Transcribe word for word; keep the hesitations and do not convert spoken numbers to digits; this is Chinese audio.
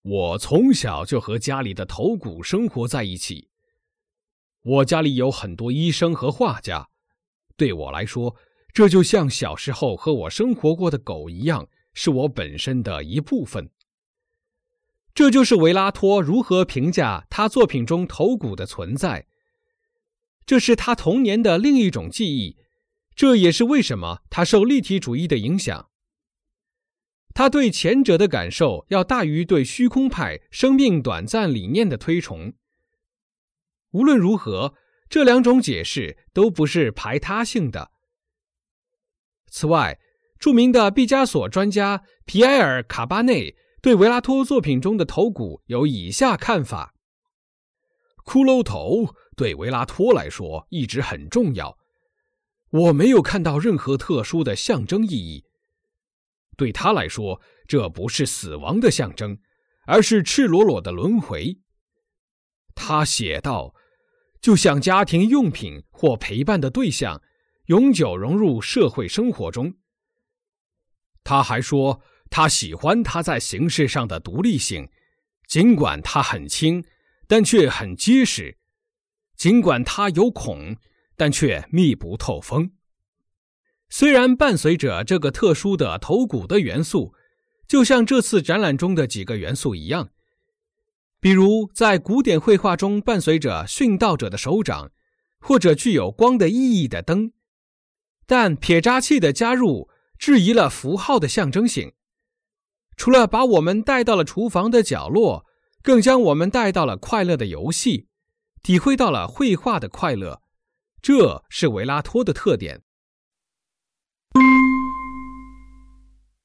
我从小就和家里的头骨生活在一起。我家里有很多医生和画家，对我来说，这就像小时候和我生活过的狗一样，是我本身的一部分。这就是维拉托如何评价他作品中头骨的存在。这是他童年的另一种记忆，这也是为什么他受立体主义的影响。他对前者的感受要大于对虚空派生命短暂理念的推崇。无论如何，这两种解释都不是排他性的。此外，著名的毕加索专家皮埃尔·卡巴内对维拉托作品中的头骨有以下看法：骷髅头对维拉托来说一直很重要，我没有看到任何特殊的象征意义。对他来说，这不是死亡的象征，而是赤裸裸的轮回。他写道，就像家庭用品或陪伴的对象，永久融入社会生活中。他还说，他喜欢它在形式上的独立性，尽管它很轻，但却很结实；尽管它有孔，但却密不透风。虽然伴随着这个特殊的头骨的元素，就像这次展览中的几个元素一样，比如在古典绘画中伴随着殉道者的手掌，或者具有光的意义的灯，但撇扎器的加入质疑了符号的象征性。除了把我们带到了厨房的角落，更将我们带到了快乐的游戏，体会到了绘画的快乐。这是维拉托的特点。